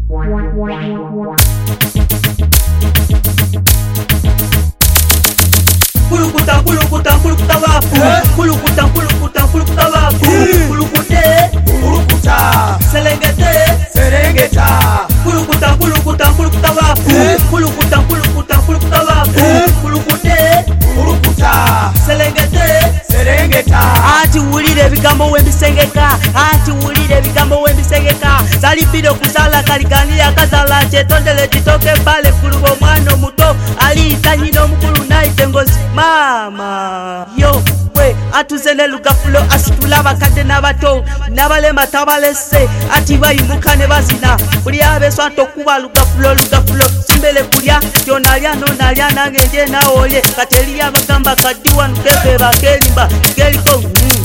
Kulukuta kulukuta kulukuta wapu kulukuta kulukuta kulukuta wapu kulukute kulukuta Serengete Serengeta kulukuta kulukuta kulukuta wapu kulukuta kulukuta kulukuta wapu kulukute kulukuta Serengete Serengeta ati wulire bigambo wembisengeka ati wulire bigambo wembisengeka salipide kusala kaliganira kazala chetondele kitoke pale kulubo mwana muto ali tanyino mukulu naite ngozi mama yo we atuzele lugafulo asitulaba kade nabato nabalema tabalese ati bayimukane bazina kuli abeso atokuba lugafulo simbele kulya kyonalya nonalya nange nje naolye kateli abagamba kadiwa nukebe bakelimba keliko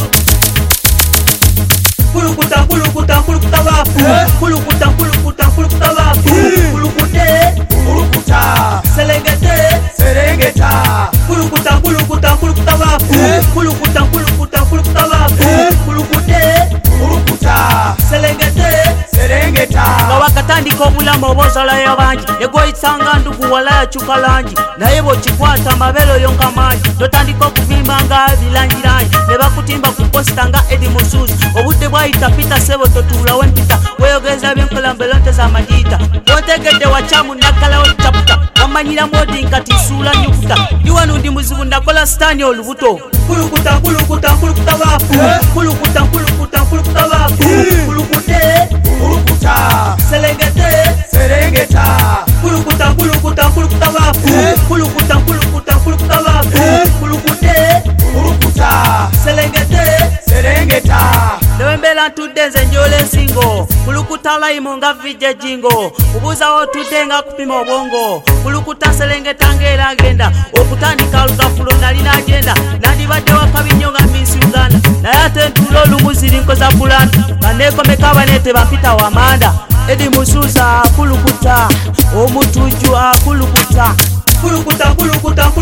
kulukuta kulukuta kulukuta wapu kulukuta kulukuta kulukuta wapu kulukute kulukuta Serengete Serengeta kulukuta kulukuta kulukuta wapu kulukuta kulukuta kulukuta wapu kulukute kulukuta Serengete Serengeta wakatandika obulamu obozala yabanji negoyitsanga ndugu wala chukalanji naye bochikwata mabelo yonka manji totandika okuvimba nga bilangiranji ne bakutimba ku posta nga Edi Musuzu obudde bwayita pita sebo totula wempita weyogeza byenkola mbelonte za madita otegedde wachamu nakalawo chaputa wamanyira modi nkati sula nyukuta iwanu ndi muzibu ndakola stani olubuto kulukuta kulukuta kulukuta wapu kulukuta kulukuta kulukuta wapu kulukute kulukuta Serengete Serengeta kulukuta kulukuta kulukuta wapu kulukuta kulukuta kulukuta wapu kulukute kulukuta Serengete Serengeta Lewembela tudenze njole singo kulukuta laimo nga vije jingo ubuza otudenga kupima obongo kulukuta Serengeta ngera agenda okutandika lugafulo nalina agenda nandibadde wakabinyo nga Miss Uganda naye ate ntulo lumuziri nkoza bulanda kanekomeka abanete bampita wamanda Edi Musuzu kulukuta omutuju akulukuta kulukuta kulukuta